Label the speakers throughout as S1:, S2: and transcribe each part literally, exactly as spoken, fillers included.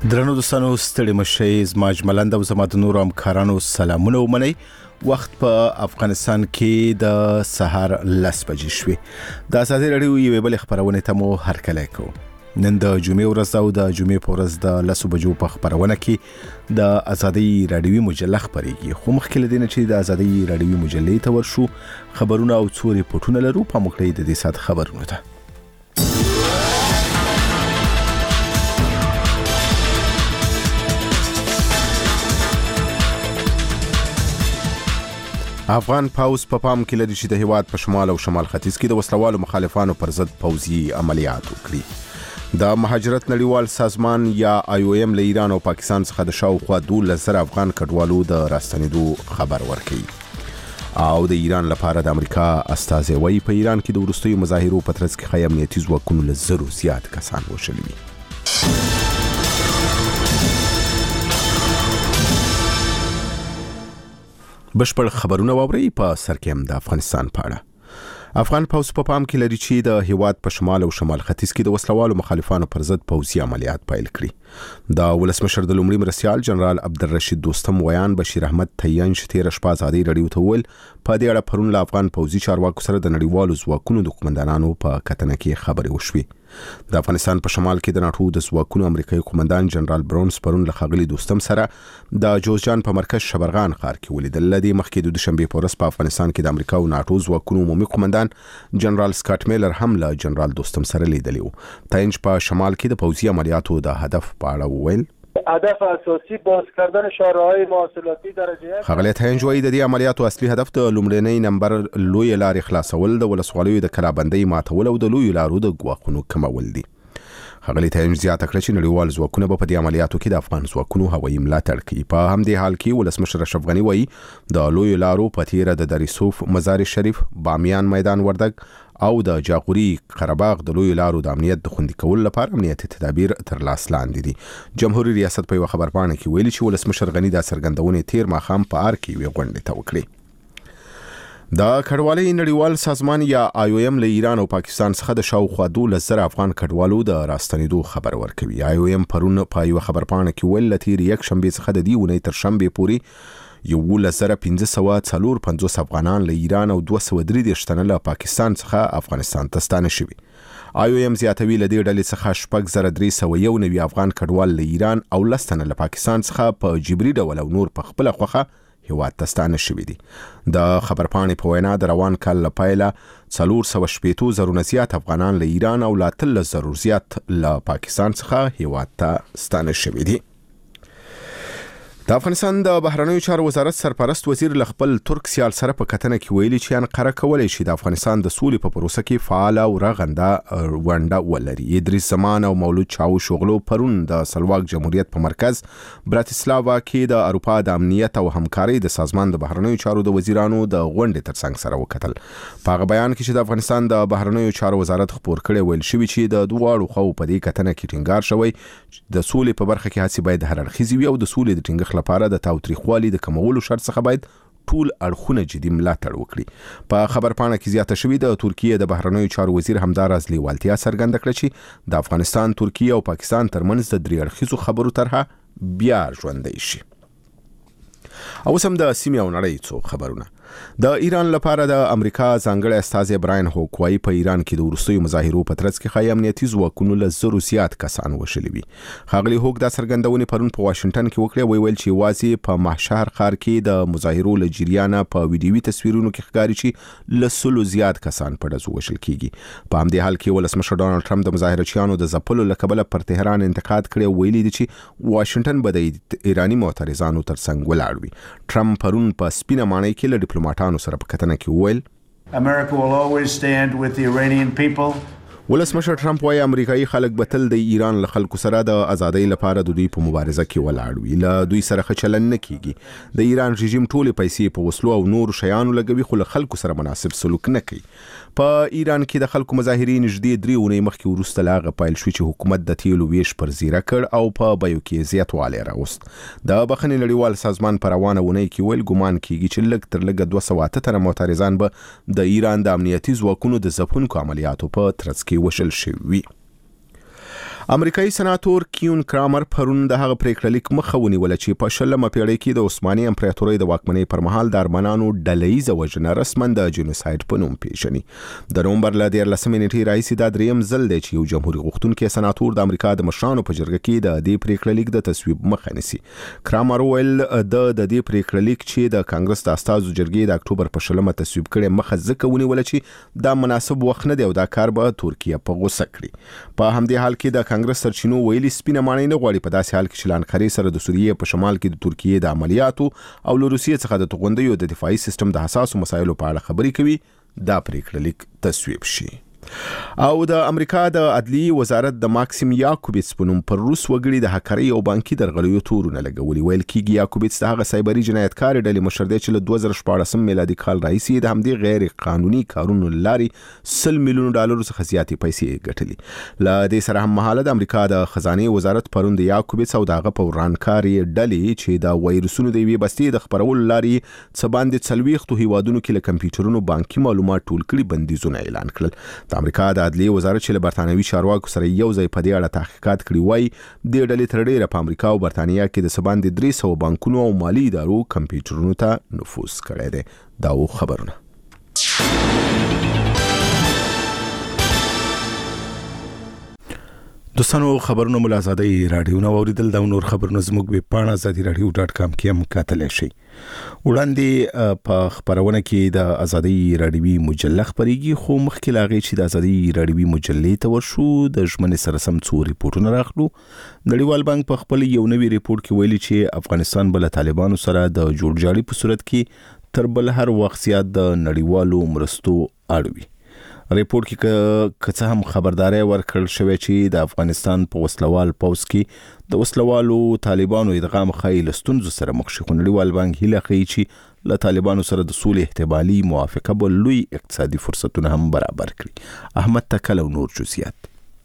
S1: درنو دوستانو ستړي مشئ زما اجملند او زما د نورو همکارانو سلامونه ومنئ. وخت په افغانستان کې د سهار لس بجې شوې. د ازادي راډیو یوې بلې خبرونه ته مو هرکلی کوو. نن د جمعې ورځ او د جمعې په ورځ د لسو بجو په خبرونه کې د ازادي راډیوي مجله خبرېږي. خو مخکې له دې نه چې د ازادي راډیوي مجلې ته ورشو، خبرونه او څو ریپورټونه لرو. په موږ د دې سات خبرونه ته افغان پاوز په پام کې لري چې د هیواد په شمال او شمال ختیځ کې د وسلوالو مخالفانو پر ضد پوځي عملیات وکړي. د مهاجرت نړیوال سازمان یا آی او ایم له ایران او پاکستان څخه د شاوخوا دولس زره افغان کډوالو د راستنېدو خبر ورکړي. او د ایران لپاره د امریکا استازي وایي په ایران کې د وروستیو مظاهرو په ترڅ کې ښایي امنیتي ځواکونو له زرو زیات کسان وشلي وي. بشپړ خبرونه واورئ. په سر کې هم د افغانستان په اړه. افغان پوځ په پام کې لري چې د هیواد په شمال او شمال ختیځ کې د وسلوالو مخالفانو پر ضد پوځي عملیات پیل کړي. د ولسمشر د لومړي مرستیال جنرال عبدالرشید دوستم ویان بشیر احمد تیانش تیر شپه ازادي راډیو ته ویل په دې اړه پرون له افغان پوځي چارواکو سره د نړیوالو ځواکونو د قومندانانو په کتنه کې خبرې وشوې. د افغانستان په شمال کې د ناټو د ځواکونو امریکایي قومندان جنرال برونز پرون له ښاغلي دوستم سره د جوزجان په مرکز شبرغان ښار کې ولیدل. له دې مخکې د دوشنبې په ورځ په افغانستان کې د امریکا او ناټو ځواکونو عمومي قومندان جنرال سکاټ میلر هم له جنرال دوستم سره لیدلی و. تاینج په شمال کې د پوځي عملیاتو د هدف په اړه وویل
S2: هدف اساسی باز کردن شاهراهای مواصلاتی درجه
S1: ښاغلی تاینج وایي د دې عملیاتو اصلي هدف د لومړنۍ نمبر لوی لارې خلاصول، د ولسوالیو د کلابندۍ ماتول او د لوی لارو د ګواښونو کمول دي. ښاغلی تاینج زیاته کړه چې نړیوال ځواکونه به په دې عملیاتو کې د افغان ځواکونو هوایي ملاتړ کوي. په همدې حال کې ولسمشر اشرف غني وایي د لوی لارو په تیره د دریسوف، مزار شریف، بامیان میدان وردګ او د جاغوري قرهباغ د لوی لارو د امنیت د خوندي کولو لپاره امنیتي تدابیر تر لاس لاندې دي. جمهوریت ریاست په یو خبرپاڼه کې ویلي چې ولسمشر غني د څرګندونې تیر ماښام په ار کې یوې غونډې ته وکړې. د کډوالۍ نړیوال سازمان یا آی او ایم له ایران او پاکستان څخه د شاوخوا دولس زره افغان کډوالو د راستنېدو خبر ورکوي. آی او ایم پرون په یو خبرپاڼه کې ویل له تیر یک شنبې څخه د دې اونۍ تر شنبې پورې یولس زره پنځه سوه څلور پنځوس افغانان له ایران او دوه سوه درې دېرش تنه له پاکستان څخه افغانستان ته ستانه شوي. آی او ایم زیاتوي له دې ډلې څخه شپږ زره درې سوه یو نوي افغان کډوال له ایران او لس تنه له پاکستان څخه په جبري ډول او نور په خپله خوښه هیواد ته ستانه شوي دي. د خبرپاڼې په وینا د روان کال له پیله څلور سوه شپېتو زرو نه زیات افغانان له ایران او له اتلس زرو زیات له پاکستان څخه هیواد ته ستانه شوي دي. د افغانستان د بهرنیو چارو وزارت سرپرست وزیر له خپل ترک سیال سره په کتنه کې ویلي چې انقره کولی شي د افغانستان د سولې په پروسه کې فعاله او رغنده ونډه ولري. ادریس زمان او مولود چاوش اوغلو پرون د سلواک جمهوریت په مرکز براتیسلاوا کې د اروپا د امنیت او همکارۍ د سازمان د بهرنیو چارو د وزیرانو د غونډې ترڅنګ سره وکتل. په هغه بیان کې چې د افغانستان د بهرنیو چارو وزارت خپور کړی ویل شوي چې د دواړو خواو په دې کتنه کې ټینګار شوی د سولې په برخه کې هڅې باید هر اړخیزې وي او د سولې د ټینګښت لپاره د تاوتریخوالي د کمولو شرط څخه باید ټول اړخونه جدي ملاتړ وکړي. په خبرپاڼه کې زیاته شوې د ترکیې د بهرنیو چارو وزیر همداراز لیوالتیا څرګنده کړه چې د افغانستان، ترکیې او پاکستان ترمنځ د درې اړخیزو خبرو طرحه بیا ژوندۍ شي. او سم د سیمې او نړۍ څو خبرونه. د ایران لپاره د امریکا ځانګړی استازی براین هوک وایي په ایران کې د وروستیو مظاهرو په ترڅ کې ښایي امنیتي ځواکونو له زرو زیات کسان وشلي وي. ښاغلي هوک دا څرګندونې پرون په واشنګټن کې وکړې. ویل چې یوازې په مهشهر ښار کې د مظاهرو له جریانه په ویډیوي تصویرونو کې ښکاري چې له سلو زیات کسان په ډزو وشل کیږي. په همدې حال کې ولسمشر ډانلډ ټرمپ د مظاهرچیانو د ځپلو له کبله پر تهران انتقاد کړی. ویلي دي چې واشنګټن به د ایراني معترضانو ترڅنګ ولاړ وي. ټرمپ پرون په سپینه ماڼۍ کې له ډیپلوماټانو سره په کتنه کې وویل
S3: America will always stand with the Iranian people.
S1: ولسمشر ټرمپ وايي امریکایي خلک به تل د ایران له خلکو سره د ازادۍ لپاره د دوی په مبارزه کې ولاړ وي. له دوی سره ښه چلند نه کیږي. د ایران رژیم ټولې پیسې په وسلو او نور شیانو لګوي خو له خلکو سره مناسب سلوک نه کوي. په ایران کې د خلکو مظاهرې نږدې درې اونۍ مخکې وروسته له هغه پیل شوې چې حکومت د تیلو ویش پر زیره کړ او په بیو کې زیاتوالی راوست. د بخښنې نړیوال سازمان په روانه اونۍ کې ویل ګمان کیږي چې لږ تر لږه دوه سوه اته تنه معترضان به د ایران د امنیتي ځواکونو د ځپونکو عملیاتو په ترڅ کې وشل شوي. امریکایي سناتور کیون کرامر پرون د هغه پریکړه لیک مخه ونیوله چې په شلمه پیړۍ کې د عثماني امپراتورۍ د واکمنۍ پر مهال د ارمنانو ډلهییزه وژنه رسما د جنوساید په نوم پیژني. د نومبر له دیارلسمې نیټې راهیسې دا دریم ځل دی چې یو جمهوریت غوښتونکی سناتور د امریکا د مشرانو په جرګه کې د دې پریکړه لیک د تصویب مخه نیسي. کرامر ویل د د دې پریکړه لیک چې د کانګرس د استازو جرګې د اکتوبر په شلمه تصویب کړي مخه ځکه ونیوله چې دا مناسب وخت نه دی او دا کار به ترکیه په غوسه کړي. په همدې حال کې د کانګرس سرچینو ویلي سپینه ماڼۍ نه غواړي په داسې حال کې چې له انقرې سره د سوریې په شمال کې د ترکیې د عملیاتو او له روسیې څخه د توغندیو د دفاعي سیستم د حساسو مسایلو په اړه خبرې کوي، دا پریکړه لیک تصویب شي. او د امریکا د عدلیې وزارت د ماکسیم یاکوبیتس په نوم پر روس وګړي د هکرۍ او بانکي درغلیو تورونه لګولي. ویل کېږي یاکوبیتس د هغه سایبري جنایتکارې ډلې مشر دی چې له دوه زره شپاړسم میلادي کال راهیسې د همدې غیر قانوني کارونو له لارې سل میلیونو ډالرو څخه زیاتې پیسې ګټلې. له دې سره هم مهاله د امریکا د خزانې وزارت پرون د یاکوبیتس او د هغه په ورانکارې ډلې چې د وایروسونو د یوې بستې د خپرولو لارې څه باندې څلوېښتو هیوادونو کې له کمپیوټرونو بانکي معلومات ټول کړي بندیزونه اعلان کړل. د امریکا د عدلیې وزارت چې له برتانوي چارواکو سره یو ځای په دې اړه تحقیقات کړي وایي د ډلې تر ډیره په امریکا او برتانیا کې د څه باندې درې سوه بانکونو او مالي ادارو کمپیوټرونو ته نفوذ کړی دی. دا و خبرونه. دوستانو خبرونه مو له ازادۍ راډیو نه واوریدل. دا نور خبرونه زموږ ویب پاڼه ازادي راډیو ډاټ کام کې هم کتلی شئ. وړاندې په خبرونه کې د ازادۍ راډیوي مجله خبرېږي، خو مخکې له هغې چې د ازادۍ راډیوي مجلې ته ورشو د ژمنې سره سم څو ریپورټونه راخلو. نړیوال بانک په خپل یو نوي ریپورټ کې ویلي چې افغانستان به له طالبانو سره د جوړجاړي په صورت کې تر بل هر وخت زیات د نړیوالو مرستو اړ وي. ریپورټ کې که څه هم خبرداري ورکړل شوې چې د افغانستان په وسلوال پوځ کې د وسلوالو طالبانو ادغام ښایي له ستونزو سره مخ شي، خو نړیوال بانک هیله ښیي چې له طالبانو سره د سولې احتمالي موافقه به لوی اقتصادي فرصتونه هم برابر کړي. احمد تکل او نور جزئیات.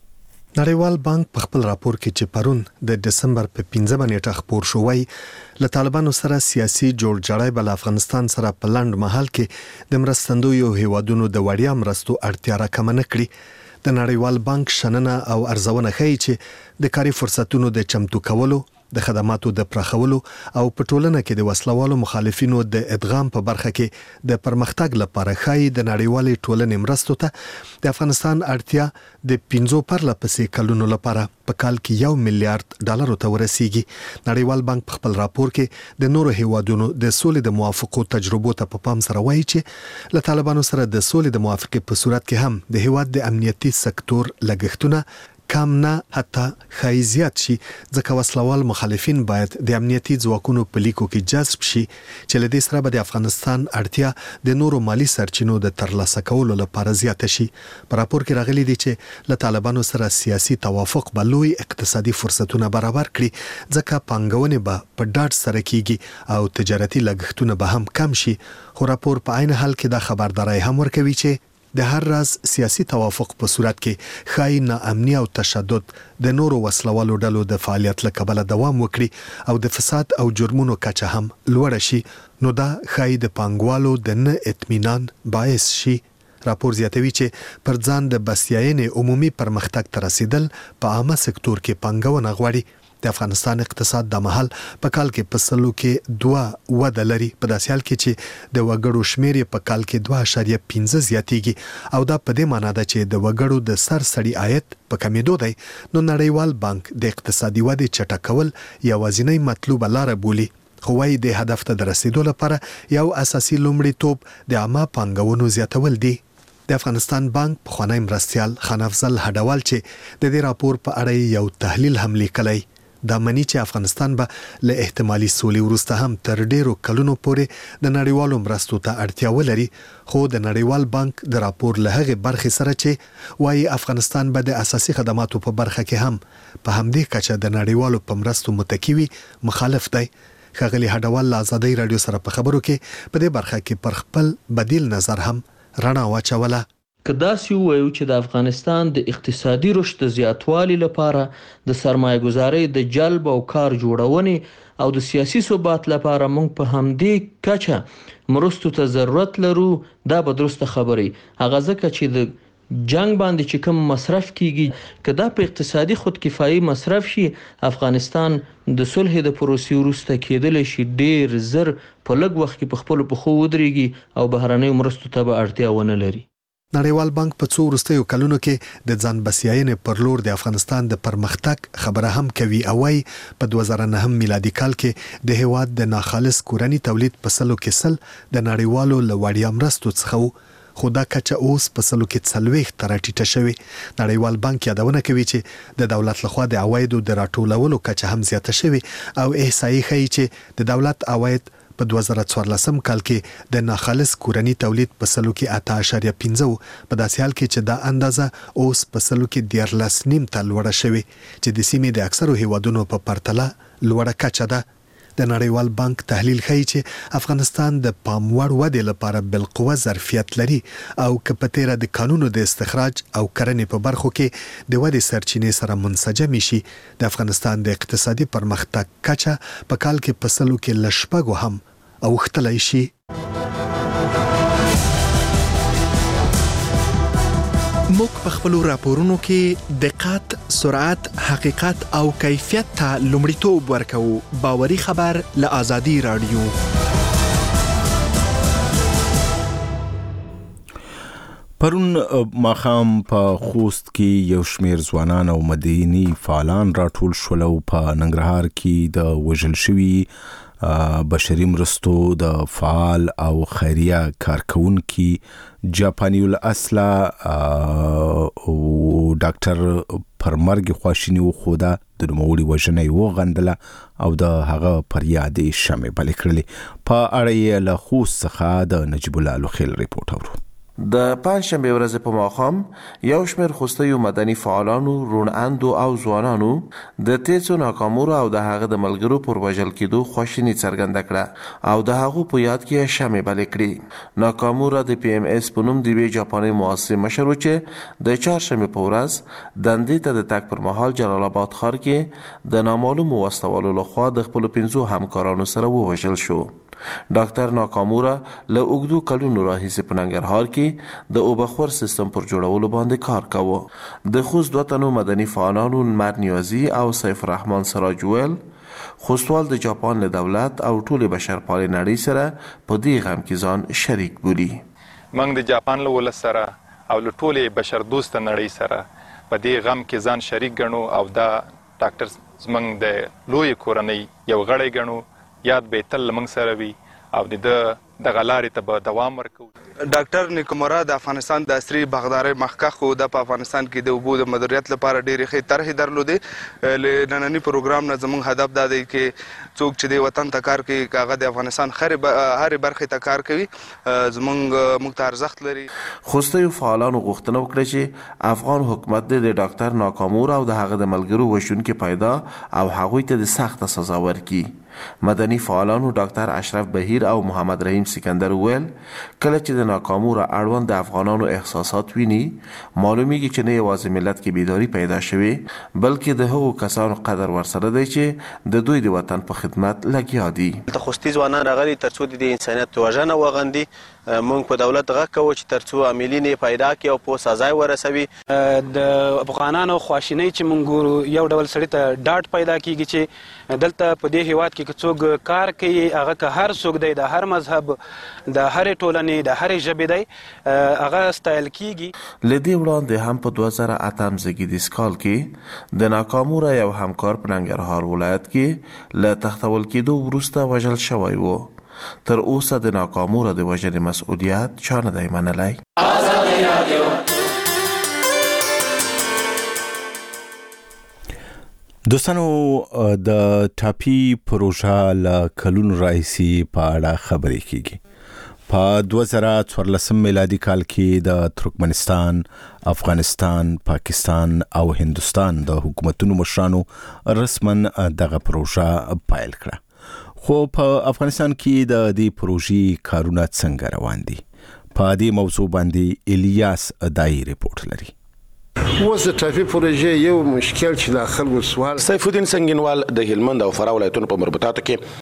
S4: نړیوال بانک په خپل راپور کې چې پرون د دسمبر په پنځمه نیټه خپور شو وایي له طالبانو سره سیاسي جوړجاړی بل افغانستان سره په لنډ مهال کې د مرستندویو هیوادونو د وړیا مرستو اړتیا راکمه نه کړي. د نړیوال بانک شننه او ارزونه ښیي چې د کاري فرصتونو د چمتو کولو، د خدماتو د پراخولو او په ټولنه کې د وسلوالو مخالفینو د ادغام په برخه کې د پرمختګ لپاره ښایي د نړیوالې ټولنې مرستو ته د افغانستان اړتیا د پنځو پرله پسې کلونو لپاره په کال کې یو میلیارډ ډالرو ته ورسیږي. نړیوال بانک په خپل راپور کې د نورو هیوادونو د سولې د موافقو تجربو ته په پام سره وایي چې له طالبانو سره د سولې د موافقې په صورت کې هم د هیواد د امنیتي سکتور لګښتونه کم نه حتی ښایي زیات شي، ځکه وسلوال مخالفین باید د امنیتي ځواکونو په لیکو کې جذب شي چې له دې سره به د افغانستان اړتیا د نورو مالی سرچینو د ترلاسه کولو لپاره زیاته شي. په راپور کې راغلي دي چې له طالبانو سره سیاسي توافق به لوی اقتصادي فرصتونه برابر کړي، ځکه پانګونې به په ډاډ سره کیږي او تجارتي لګښتونه به هم کم شي. خو راپور په عین حال کې دا خبرداري هم ورکوي چې د هر راز سیاسي توافق په صورت کې ښایي ناامني او تشدد د نورو وسلوالو ډلو د فعالیت له کبله دوام وکړي او د فساد او جرمونو کچه هم لوړه شي، نو دا ښایي د پانګوالو د نه اطمینان باعث شي. راپور زیاتوي چې پر ځان د بسیاینې عمومي پرمختګ ته رسیدل په عامه سکتور کې پانګونه غواړي. د افغانستان اقتصاد د مهال په کال کې په سلو کې دوه وده لري، په داسې حال کې چې د وګړو شمیر په کال کې دوه اعشاریه پنځه زیاتیږي او دا په دې معنی ده چې د وګړو د سر سړي عاید په کمیدو دی. نو نړیوال بانک د اقتصادي ودې چټکول یوازینی مطلوبه لاره بولي، خو وايي د هدف ته د رسیدو لپاره یو اساسي لومړیتوب د عامه پانګونو زیاتول دي. د افغانستان بانک پخوانی مرستیال خان افضل هډوال چې د دې راپور په اړه یو تحلیل هم لیکلی، دا مني چې افغانستان به له احتمالي سولې وروسته هم تر ډیرو کلونو پورې د نړیوالو مرستو ته اړتیا ولري. خو د نړیوال بانک د راپور له هغې برخې سره چې وایي افغانستان به د اساسي خدماتو په برخه کې هم په همدې کچه د نړیوالو په مرستو متکی وي مخالف دی. ښاغلي هډوال له ازادۍ راډیو سره په خبرو کې په دې برخه کې پر خپل بدیل نظر هم رڼا واچوله.
S5: که داسې ووایو چې د افغانستان د اقتصادي رشد د زیاتوالي لپاره د سرمایه گذارۍ د جلب او کار جوړونې او د سیاسي ثبات لپاره موږ په همدې کچه مرستو ته ضرورت لرو، دا به درسته خبرې. هغه ځکه چې د جنگ باندې چې کوم مصرف کیږي که دا په اقتصادي خودکفایي مصرف شي، افغانستان د صلح د پروسې وروسته کېدلی شي ډیر زر په لږ وخت کې په خپلو پښو ودرېږي او بهرنیو مرستو ته به اړتیا ونه لري.
S4: نړیوال بانک په څو وروستیو کلونو کې د ځان بسیاینې پر لور د افغانستان د پرمختګ خبره هم کوي او وايي په دوه زره نه میلادي کال کې د هیواد د ناخالص کورني تولید په سلو کې سل د نړیوالو له وړیا مرستو څخه خو دا کچه اوس په سلو کې څلوېښت تر ټیټه شوې. نړیوال بانک یادونه کوي چې د دولت لخوا د عوایدو د راټولولو کچه هم زیاته شوې او احصایي ښیي چې د دولت عواید په دوه زره څوارلسم کال کې د ناخالص کورني تولید په سلو کې اته اعشاریه پنځه په داسې حال کې چې دا اندازه اوس په سلو کې دیارلس نیم ته لوړه شوې چې د سیمې د اکثرو هیوادونو په پرتله لوړه کچه ده. د نړیوال بانک تحلیل ښیي چې افغانستان د پام وړ ودې لپاره بالقوه ظرفیت لري او که په تیره د کانونو د استخراج او کرنې په برخو کې د ودې سرچینې سره منسجم شي، د افغانستان د اقتصادي پرمختګ کچه په کال کې په سلو کې له شپږو هم اوښتلی شي.
S6: موږ په خپلو راپورونو کې دقت، سرعت، حقیقت او کیفیت ته لومړیتوب ورکوو. باوري خبر له آزادي رادیو.
S1: پرون ماښام په خوست کې یو شمیر ځوانان او مدني فعالان راټول شول او په ننګرهار کې د وژل شوي بشري مرستو د فعال او خیریه کارکونکي جاپاني الاصله او ډاکټر پر مرګ خواشیني وښوده، د نوموړي وژنه یې وغندله او د هغه پر یاد یې شمع بلې کړلې. په اړه یې له خوست څخه د نجیب الله لوخیل ریپورټ اورو.
S7: د پنجشنبه ورځې په ماښام یو شمېر خوستیو مدني فعالانو، روڼاندو او ځوانانو د تیڅو ناکامورو او د هغه د ملګرو پر وژل کېدو خواشیني څرګنده کړه او د هغو په یاد کې شمع بلې کړې. ناکامورا د پی ایم اس په نوم د یوې جاپاني مؤسسې مشر و چې د چهارشنبې په ورځ دندې ته د تګ پر مهال جلال آباد ښار کې د نامعلومو وسلوالو لخوا د خپلو پنځو همکارانو سره ووژل شو. ډاکټر ناکامورا له اوږدو کلونو راهیسې په ننګرهار کې د اوبخور سیستم پر جوړولو باندې کار کاوه. د خوست دوه تنو مدني فعالانو لمر نیازي او سیف الرحمن سراج ویل خوستوال د جاپان له دولت او ټولې بشرپالې نړۍ سره په دې غم کې ځان شریک بولي.
S8: موږ د جاپان له ولس سره او له ټولې بشر دوسته نړۍ سره په دې غم کې ځان شریک ګڼو او دا ډاکټر زموږ د لوی کورنۍ یو غړی ګڼو. یاد به تل موږ سره وي او د دغه لارې ته به دوام ورکوو.
S9: ډاکټر نیکومورا د افغانستان د عصري باغدارۍ مخکښ و. د په افغانستان کې د اوبو د مدیریت لپاره ډېرې ښې طرحې درلودې. له ننني پروګرام نه زموږ هدف دا دی چې څوک چې د وطن ته کار کوي که هغه د افغانستان هرې برخې ته کار کوي زموږ موږ ته ارزښت لري.
S7: خوستیو فعالانو غوښتنه وکړه چې افغان حکومت د ډاکټر ناکامورا او د هغه د ملګرو وژونکي پیدا او هغوی ته د سخته سزا ورکړي. مدني فعالانو ډاکټر اشرف بهیر او محمد رحیم سکندر ویل کله چې د ناکامورا اړوند د افغانانو احساسات ویني معلومیږي چې نه یوازې ملت کې بیداری پیدا شوي بلکې د هغو کسانو قدر ورسره دی چې د دوی د وطن په خدمت لګیا دي.
S10: د خوستي ځوانان راغلي تر څو د انسانیت وژنه وغندي. موږ په دولت غږ کوو چې تر څو عاملین یې پیدا کړي او په سزا یې ورسوي.
S11: د افغانانو خواشینۍ چې موږ ګورو یو ډول سړي ته ډاډ پیدا کیږي چې دلته په دې هیواد کې که څوک کار کوي هغه که هر څوک دی د هر مذهب د هرې ټولنې د هرې ژبې دی هغه ستایل کیږي.
S7: له دې وړاندې هم په دوه زره اتم زېږدیز کال کې د ناکامورا یو همکار په ننګرهار ولایت کې له تختول کېدو وروسته وژل شوی و. تر اوسه د ناکامورا د وژنې مسؤلیت چا نه دی منلی.
S1: دوستانو د ټاپي پروژه له کلونو راهیسې په اړه خبرې کیږي. په دوه زره څوارلسم میلادي کال کې د ترکمنستان، افغانستان، پاکستان او هندوستان د حکومتونو مشرانو رسما دغه پروژه پیل کړه. خو په افغانستان کې د دې پروژې کارونه څنګه روان دي؟ په دې موضوع باندې الیاس دای ریپورت لري.
S12: اوس د ټاپي پروژې یو مشکل چې د خلکو سوال
S13: سیف الدین سنگینوال د هلمند او فراه ولایتونو په مربوطاتو کې